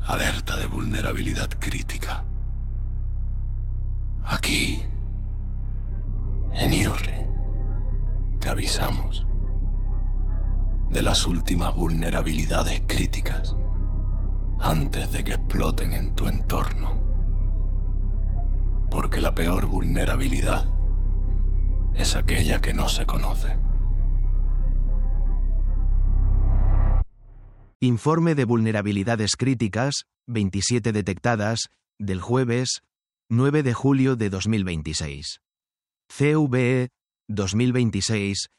Alerta de vulnerabilidad crítica. Aquí, en IRRI, te avisamos de las últimas vulnerabilidades críticas antes de que exploten en tu entorno. Porque la peor vulnerabilidad es aquella que no se conoce. Informe de vulnerabilidades críticas, 27 detectadas, del jueves 9 de julio de 2026. CVE 2026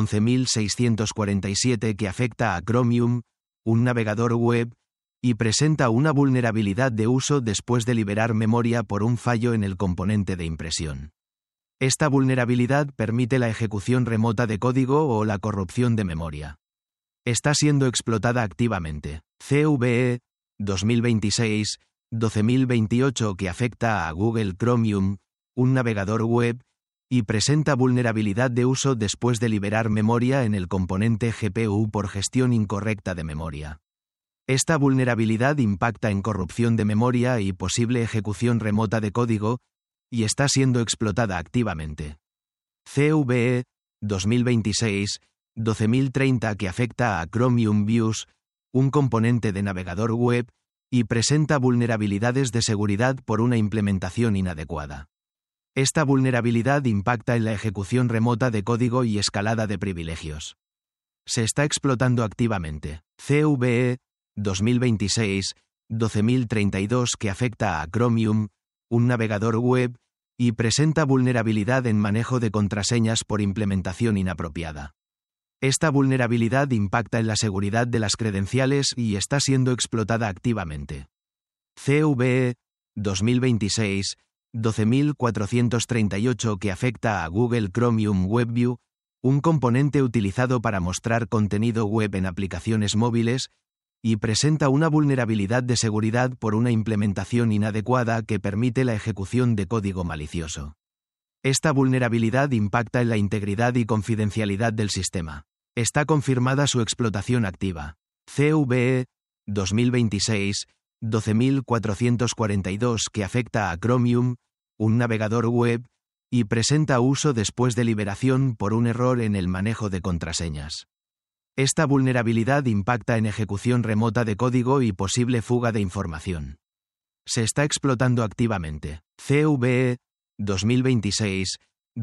11647 que afecta a Chromium, un navegador web, y presenta una vulnerabilidad de uso después de liberar memoria por un fallo en el componente de impresión. Esta vulnerabilidad permite la ejecución remota de código o la corrupción de memoria. Está siendo explotada activamente. CVE 2026 12028 que afecta a Google Chromium, un navegador web, y presenta vulnerabilidad de uso después de liberar memoria en el componente GPU por gestión incorrecta de memoria. Esta vulnerabilidad impacta en corrupción de memoria y posible ejecución remota de código, y está siendo explotada activamente. CVE 2026 12030 que afecta a Chromium Views, un componente de navegador web, y presenta vulnerabilidades de seguridad por una implementación inadecuada. Esta vulnerabilidad impacta en la ejecución remota de código y escalada de privilegios. Se está explotando activamente. CVE 2026 12032 que afecta a Chromium, un navegador web, y presenta vulnerabilidad en manejo de contraseñas por implementación inapropiada. Esta vulnerabilidad impacta en la seguridad de las credenciales y está siendo explotada activamente. CVE 2026 12438 que afecta a Google Chromium WebView, un componente utilizado para mostrar contenido web en aplicaciones móviles, y presenta una vulnerabilidad de seguridad por una implementación inadecuada que permite la ejecución de código malicioso. Esta vulnerabilidad impacta en la integridad y confidencialidad del sistema. Está confirmada su explotación activa. CVE 2026 12442 que afecta a Chromium, un navegador web, y presenta uso después de liberación por un error en el manejo de contraseñas. Esta vulnerabilidad impacta en ejecución remota de código y posible fuga de información. Se está explotando activamente. CVE 2026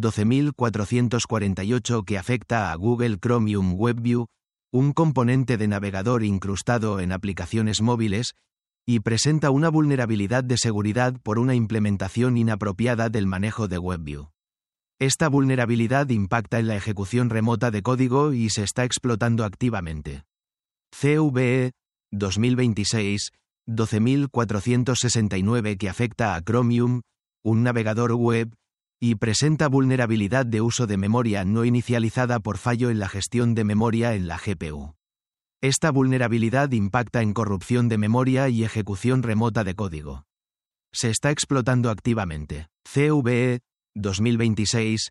12448 que afecta a Google Chromium WebView, un componente de navegador incrustado en aplicaciones móviles, y presenta una vulnerabilidad de seguridad por una implementación inapropiada del manejo de WebView. Esta vulnerabilidad impacta en la ejecución remota de código y se está explotando activamente. CVE 2026 12469 que afecta a Chromium, un navegador web, y presenta vulnerabilidad de uso de memoria no inicializada por fallo en la gestión de memoria en la GPU. Esta vulnerabilidad impacta en corrupción de memoria y ejecución remota de código. Se está explotando activamente. CVE 2026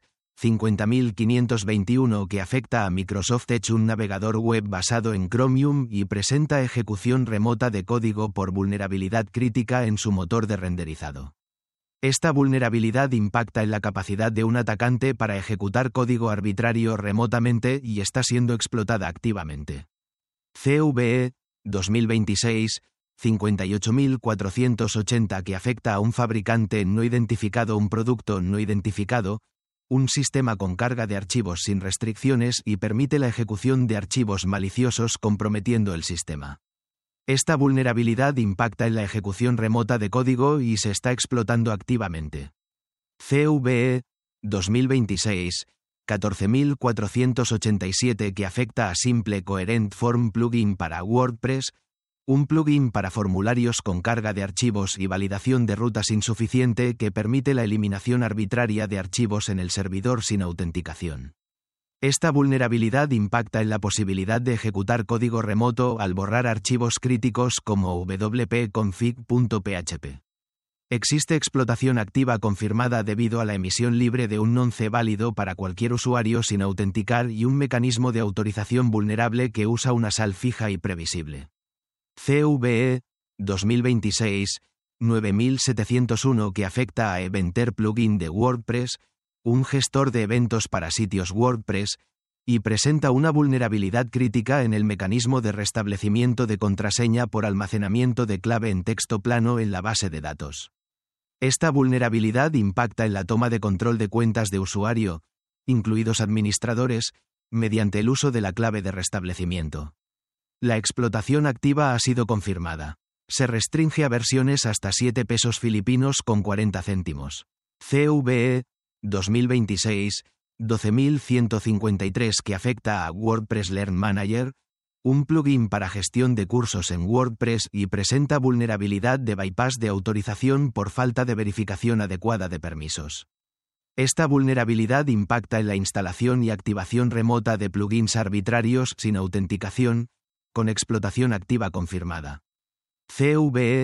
50521 que afecta a Microsoft Edge, un navegador web basado en Chromium y presenta ejecución remota de código por vulnerabilidad crítica en su motor de renderizado. Esta vulnerabilidad impacta en la capacidad de un atacante para ejecutar código arbitrario remotamente y está siendo explotada activamente. CVE 2026 58480 que afecta a un fabricante no identificado, un producto no identificado, un sistema con carga de archivos sin restricciones y permite la ejecución de archivos maliciosos comprometiendo el sistema. Esta vulnerabilidad impacta en la ejecución remota de código y se está explotando activamente. CVE 2026 14487 que afecta a Simple Coherent Form plugin para WordPress, un plugin para formularios con carga de archivos y validación de rutas insuficiente que permite la eliminación arbitraria de archivos en el servidor sin autenticación. Esta vulnerabilidad impacta en la posibilidad de ejecutar código remoto al borrar archivos críticos como wp-config.php. Existe explotación activa confirmada debido a la emisión libre de un nonce válido para cualquier usuario sin autenticar y un mecanismo de autorización vulnerable que usa una SAL fija y previsible. CVE 2026-9701 que afecta a Eventer Plugin de WordPress, un gestor de eventos para sitios WordPress, y presenta una vulnerabilidad crítica en el mecanismo de restablecimiento de contraseña por almacenamiento de clave en texto plano en la base de datos. Esta vulnerabilidad impacta en la toma de control de cuentas de usuario, incluidos administradores, mediante el uso de la clave de restablecimiento. La explotación activa ha sido confirmada. Se restringe a versiones hasta 7 pesos filipinos con 40 céntimos. CVE 2026-12153 que afecta a WordPress Learn Manager, un plugin para gestión de cursos en WordPress y presenta vulnerabilidad de bypass de autorización por falta de verificación adecuada de permisos. Esta vulnerabilidad impacta en la instalación y activación remota de plugins arbitrarios sin autenticación, con explotación activa confirmada. CVE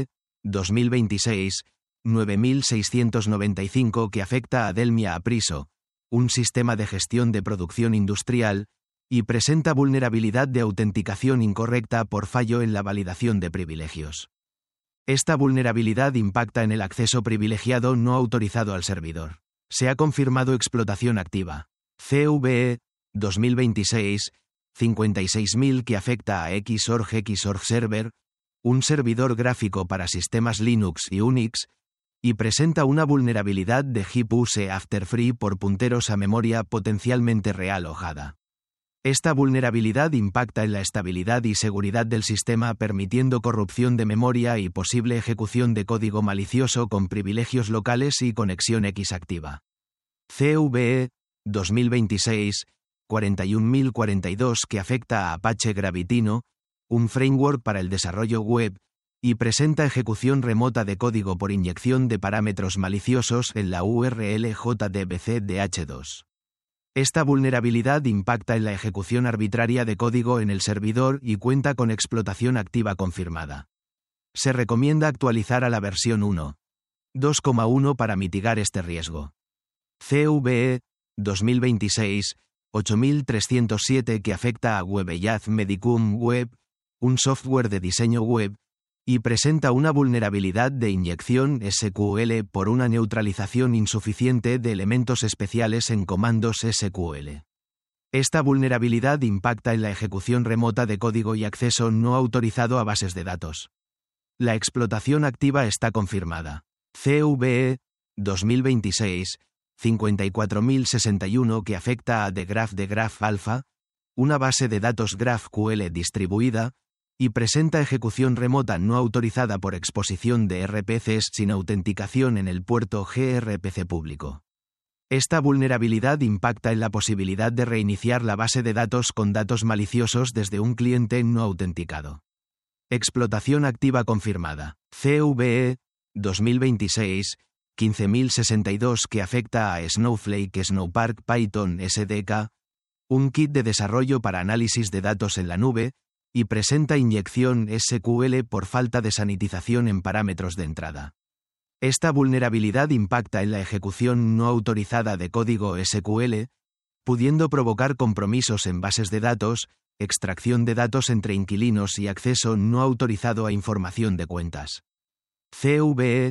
2026-9695 que afecta a Delmia Apriso, un sistema de gestión de producción industrial, y presenta vulnerabilidad de autenticación incorrecta por fallo en la validación de privilegios. Esta vulnerabilidad impacta en el acceso privilegiado no autorizado al servidor. Se ha confirmado explotación activa. CVE 2026-56000 que afecta a Xorg Server, un servidor gráfico para sistemas Linux y Unix, y presenta una vulnerabilidad de heap use after free por punteros a memoria potencialmente realojada. Esta vulnerabilidad impacta en la estabilidad y seguridad del sistema permitiendo corrupción de memoria y posible ejecución de código malicioso con privilegios locales y conexión X activa. CVE 2026-41042 que afecta a Apache Gravitino, un framework para el desarrollo web, y presenta ejecución remota de código por inyección de parámetros maliciosos en la URL JDBC de H2. Esta vulnerabilidad impacta en la ejecución arbitraria de código en el servidor y cuenta con explotación activa confirmada. Se recomienda actualizar a la versión 1.2.1 para mitigar este riesgo. CVE 2026-8307 que afecta a WebEyaz Medicum Web, un software de diseño web, y presenta una vulnerabilidad de inyección SQL por una neutralización insuficiente de elementos especiales en comandos SQL. Esta vulnerabilidad impacta en la ejecución remota de código y acceso no autorizado a bases de datos. La explotación activa está confirmada. CVE 2026-54061 que afecta a The Graph de Graph Alpha, una base de datos GraphQL distribuida, y presenta ejecución remota no autorizada por exposición de RPCs sin autenticación en el puerto gRPC público. Esta vulnerabilidad impacta en la posibilidad de reiniciar la base de datos con datos maliciosos desde un cliente no autenticado. Explotación activa confirmada. CVE 2026-15062 que afecta a Snowflake Snowpark Python SDK, un kit de desarrollo para análisis de datos en la nube, y presenta inyección SQL por falta de sanitización en parámetros de entrada. Esta vulnerabilidad impacta en la ejecución no autorizada de código SQL, pudiendo provocar compromisos en bases de datos, extracción de datos entre inquilinos y acceso no autorizado a información de cuentas. CVE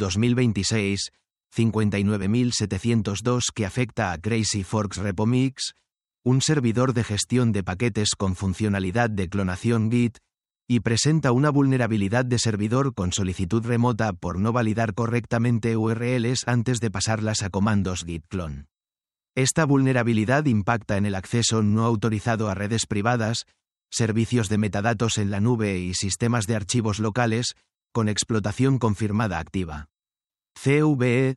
2026-59702 que afecta a Crazy Forks Repomix, un servidor de gestión de paquetes con funcionalidad de clonación Git, y presenta una vulnerabilidad de servidor con solicitud remota por no validar correctamente URLs antes de pasarlas a comandos git clone. Esta vulnerabilidad impacta en el acceso no autorizado a redes privadas, servicios de metadatos en la nube y sistemas de archivos locales, con explotación confirmada activa. CVE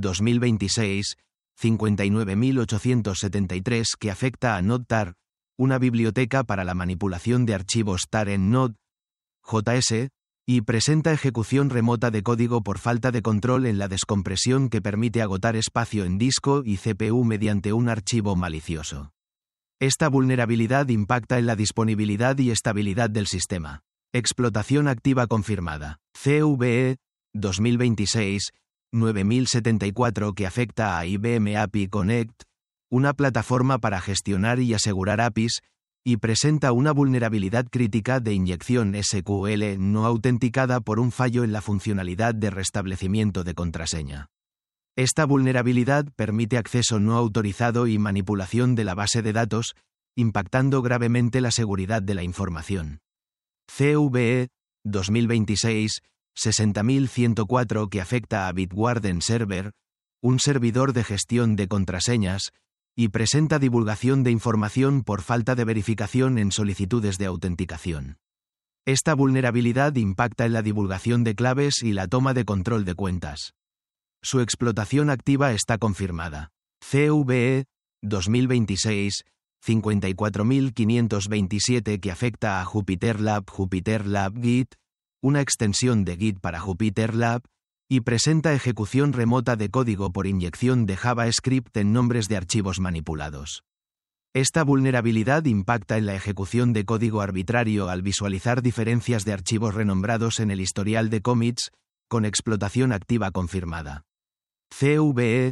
2026-59873 que afecta a NodeTar, una biblioteca para la manipulación de archivos TAR en Node.js, y presenta ejecución remota de código por falta de control en la descompresión que permite agotar espacio en disco y CPU mediante un archivo malicioso. Esta vulnerabilidad impacta en la disponibilidad y estabilidad del sistema. Explotación activa confirmada. CVE 2026-9074 que afecta a IBM API Connect, una plataforma para gestionar y asegurar APIs, y presenta una vulnerabilidad crítica de inyección SQL no autenticada por un fallo en la funcionalidad de restablecimiento de contraseña. Esta vulnerabilidad permite acceso no autorizado y manipulación de la base de datos, impactando gravemente la seguridad de la información. CVE 2026-60104 que afecta a Bitwarden Server, un servidor de gestión de contraseñas, y presenta divulgación de información por falta de verificación en solicitudes de autenticación. Esta vulnerabilidad impacta en la divulgación de claves y la toma de control de cuentas. Su explotación activa está confirmada. CVE 2026-54527 que afecta a Jupyter Lab Git, una extensión de Git para Jupyter Lab, y presenta ejecución remota de código por inyección de JavaScript en nombres de archivos manipulados. Esta vulnerabilidad impacta en la ejecución de código arbitrario al visualizar diferencias de archivos renombrados en el historial de commits, con explotación activa confirmada. CVE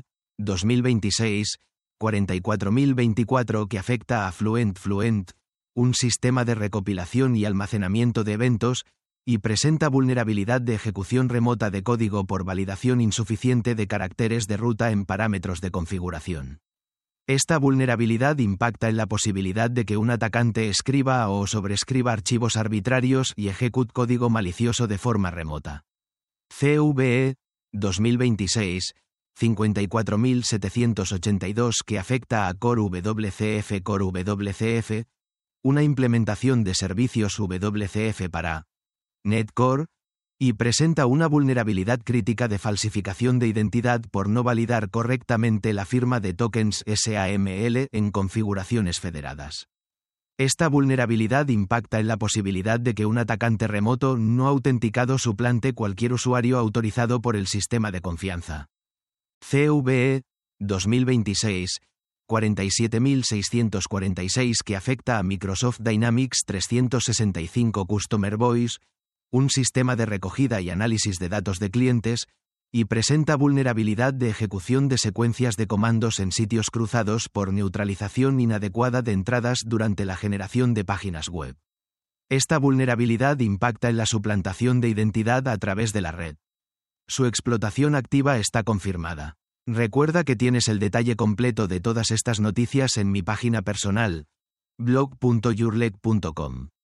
2026-44024 que afecta a Fluent, un sistema de recopilación y almacenamiento de eventos, y presenta vulnerabilidad de ejecución remota de código por validación insuficiente de caracteres de ruta en parámetros de configuración. Esta vulnerabilidad impacta en la posibilidad de que un atacante escriba o sobrescriba archivos arbitrarios y ejecute código malicioso de forma remota. CVE 2026-54782 que afecta a Core WCF, una implementación de servicios WCF para NetCore, y presenta una vulnerabilidad crítica de falsificación de identidad por no validar correctamente la firma de tokens SAML en configuraciones federadas. Esta vulnerabilidad impacta en la posibilidad de que un atacante remoto no autenticado suplante cualquier usuario autorizado por el sistema de confianza. CVE 2026-47646 que afecta a Microsoft Dynamics 365 Customer Voice, un sistema de recogida y análisis de datos de clientes, y presenta vulnerabilidad de ejecución de secuencias de comandos en sitios cruzados por neutralización inadecuada de entradas durante la generación de páginas web. Esta vulnerabilidad impacta en la suplantación de identidad a través de la red. Su explotación activa está confirmada. Recuerda que tienes el detalle completo de todas estas noticias en mi página personal, blog.yourleg.com.